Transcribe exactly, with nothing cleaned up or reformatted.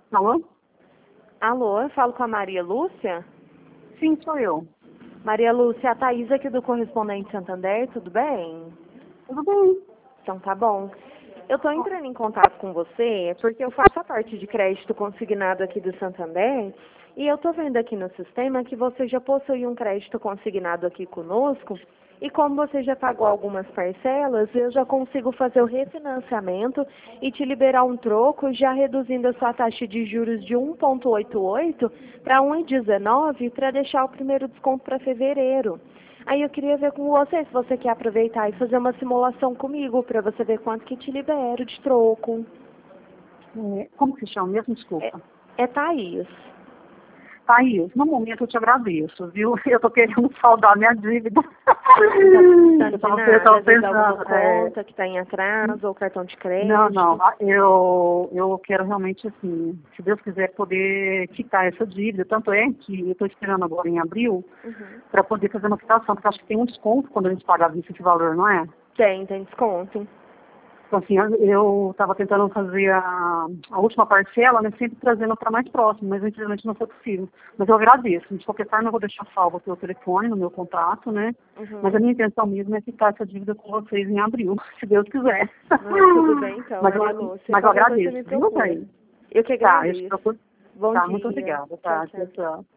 Alô? Alô, eu falo com a Maria Lúcia? Sim, sou eu. Maria Lúcia, a Thaís aqui do Correspondente Santander, tudo bem? Tudo bem? Então tá bom. Eu estou entrando em contato com você porque eu faço a parte de crédito consignado aqui do Santander e eu estou vendo aqui no sistema que você já possui um crédito consignado aqui conosco e como você já pagou algumas parcelas, eu já consigo fazer o refinanciamento e te liberar um troco, já reduzindo a sua taxa de juros de um vírgula oitenta e oito para um vírgula dezenove para deixar o primeiro desconto para fevereiro. Aí eu queria ver com você se você quer aproveitar e fazer uma simulação comigo para você ver quanto que te libero de troco. É, como que se chama mesmo? É, Desculpa. é Thaís. Thaís, no momento eu te agradeço, viu? Eu tô querendo saldar minha dívida. Tá eu de tava, eu nada, tava às vezes alguma pensando, é, conta que está em atraso ou cartão de não, não, crédito. ah, eu, eu quero realmente, assim, se Deus quiser, poder quitar essa dívida. Tanto é que eu estou esperando agora em abril Uhum. para poder fazer uma quitação, porque acho que tem um desconto quando a gente paga à vista esse valor, não é? Tem, tem desconto. Então, assim, eu estava tentando fazer a, a última parcela, né, sempre trazendo para mais próximo, mas infelizmente não foi possível. Mas eu agradeço. De qualquer forma, eu vou deixar salvo o seu telefone no meu contato, né? Mas a Uhum. minha intenção mesmo é quitar essa dívida com vocês em abril, se Deus quiser. Não, tudo bem então, mas, Maria eu, Lúcia. mas eu Qualquer coisa agradeço, me viu, procura. Thaís? Eu que Tá, eu te agradeço. procuro. Bom Tá, muito dia. obrigada, Tchau, tá? tchau. Tchau, tchau.